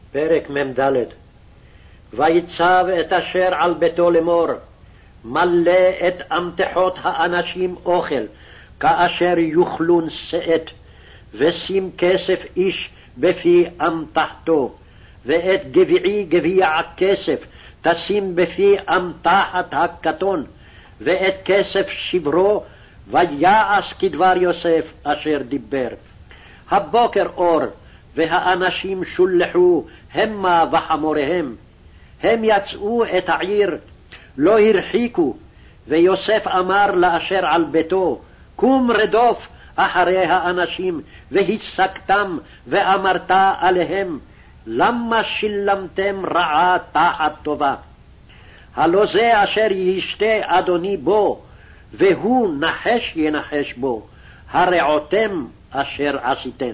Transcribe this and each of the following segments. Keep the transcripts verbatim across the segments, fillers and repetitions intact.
פרק מ"ד. ויצב את אשר על ביתו לאמור, מלא את אמתחות האנשים אוכל, כאשר יאכלון שאת, ושים כסף איש בפי אמתחתו, ואת גביעי גביע כסף תשים בפי אמתחת הקטון, ואת כסף שברו, ויעש כדבר יוסף אשר דיבר. הבוקר אור, והאנשים שולחו המה וחמוריהם. הם יצאו את העיר, לא הרחיקו, ויוסף אמר לאשר על ביתו, קום רדוף אחרי האנשים, והשגתם ואמרת עליהם, למה שילמתם רעה תחת טובה? הלא זה אשר ישתה אדוני בו, והוא נחש ינחש בו, הרעותם אשר עשיתם.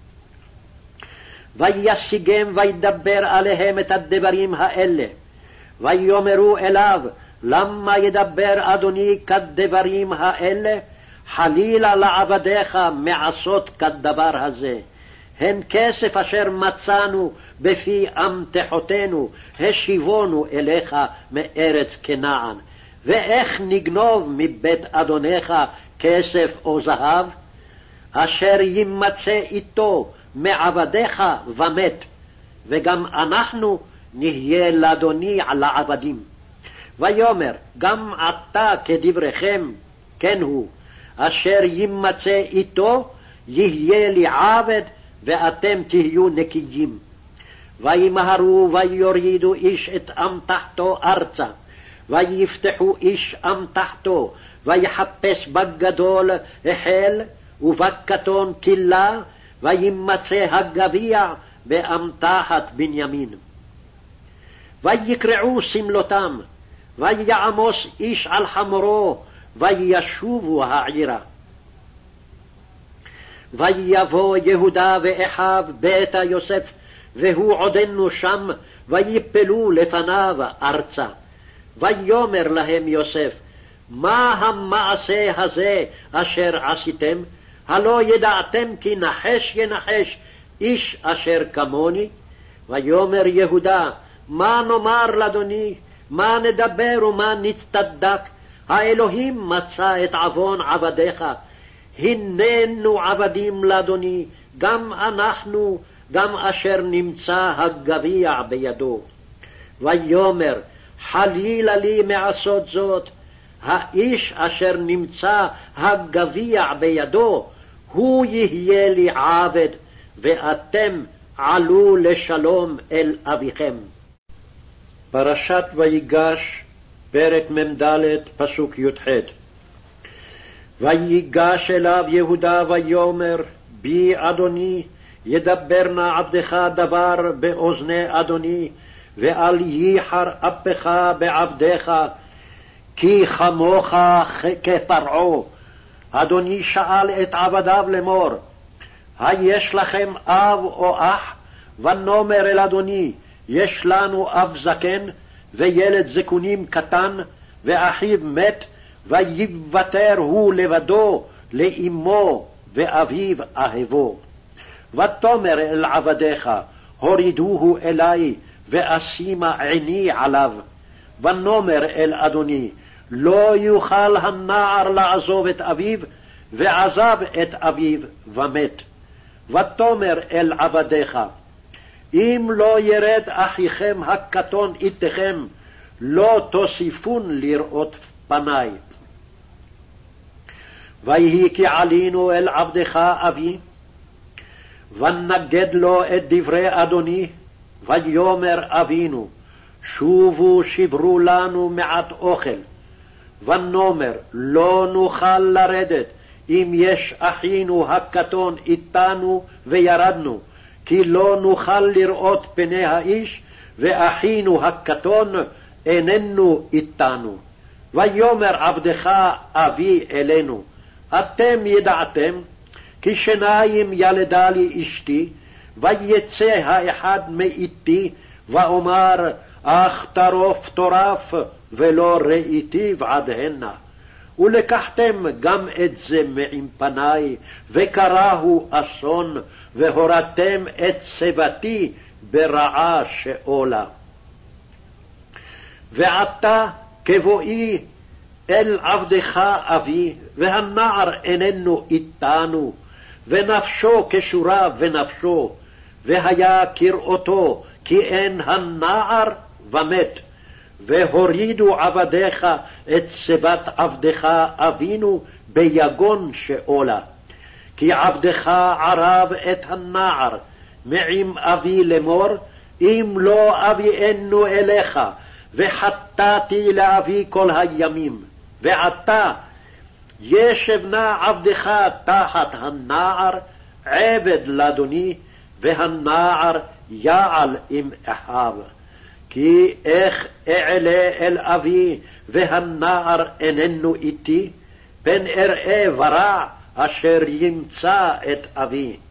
וישיגם וידבר עליהם את הדברים האלה, ויאמרו אליו, למה ידבר אדוני כדברים האלה? חלילה לעבדיך מעשות כדבר הזה. הן כסף אשר מצאנו בפי אמתחותינו, השיבונו אליך מארץ כנען. ואיך נגנוב מבית אדונך כסף או זהב? אשר ימצא איתו מעבדיך ומת, וגם אנחנו נהיה לאדוני על העבדים. ויאמר, גם עתה כדבריכם, כן הוא, אשר ימצא איתו יהיה לי עבד, ואתם תהיו נקיים. וימהרו ויורידו איש את אמתחתו ארצה, ויפתחו איש אמתחתו, ויחפש בגדול החל, ובקטון כלה, וימצא הגביע באמתחת בנימין. ויקרעו סמלותם, ויעמוס איש על חמורו, וישובו העירה. ויבוא יהודה ואחיו ביתה יוסף, והוא עודנו שם, ויפלו לפניו ארצה. ויאמר להם יוסף, מה המעשה הזה אשר עשיתם? הלא ידעתם כי נחש ינחש איש אשר כמוני? ויאמר יהודה, מה נאמר לאדוני? מה נדבר ומה נצטדק? האלוהים מצא את עוון עבדיך. הננו עבדים לאדוני, גם אנחנו, גם אשר נמצא הגביע בידו. ויאמר, חלילה לי מעשות זאת, האיש אשר נמצא הגביע בידו, הוא יהיה לי עבד, ואתם עלו לשלום אל אביכם. פרשת ויגש, פרק מ"ד, פסוק י"ח. ויגש אליו יהודה ויאמר, בי אדוני, ידבר נא עבדך דבר באוזני אדוני, ואל ייחר אפך בעבדך, כי כמוך כפרעה. אדוני שאל את עבדיו לאמור, היש לכם אב או אח? ונאמר אל אדוני, יש לנו אב זקן, וילד זקונים קטן, ואחיו מת, ויוותר הוא לבדו לאמו, ואביו אהבו. ותאמר אל עבדיך, הורידוהו אלי, ואשימה עיני עליו. ונאמר אל אדוני, לא יוכל הנער לעזוב את אביו, ועזב את אביו ומת. ותאמר אל עבדיך, אם לא ירד אחיכם הקטון איתכם, לא תוסיפון לראות פניי. ויהי כי עלינו אל עבדך אבי, ונגד לו את דברי אדוני, ויאמר אבינו, שובו שברו לנו מעט אוכל. ונאמר, לא נוכל לרדת, אם יש אחינו הקטון איתנו וירדנו, כי לא נוכל לראות פני האיש, ואחינו הקטון איננו איתנו. ויאמר עבדך אבי אלינו, אתם ידעתם, כי שניים ילדה לי אשתי, ויצא האחד מאיתי, ואומר, אך טרוף טורף, ולא ראיתיו עד הנה. ולקחתם גם את זה מעם פניי, וקראהו אסון, והורדתם את שיבתי ברעה שאולה. ועתה כבואי אל עבדך אבי, והנער איננו איתנו, ונפשו כשורה ונפשו, והיה כראותו, כי אין הנער ומת. והורידו עבדיך את שיבת עבדך אבינו ביגון שאולה. כי עבדך ערב את הנער מעם אבי לאמור, אם לא אביאנו אליך, וחטאתי לאבי כל הימים. ועתה ישב נא עבדך תחת הנער, עבד לאדוני, והנער יעל עם אחיו. כי איך אעלה אל אבי, והנער איננו איתי, פן אראה ורע אשר ימצא את אבי.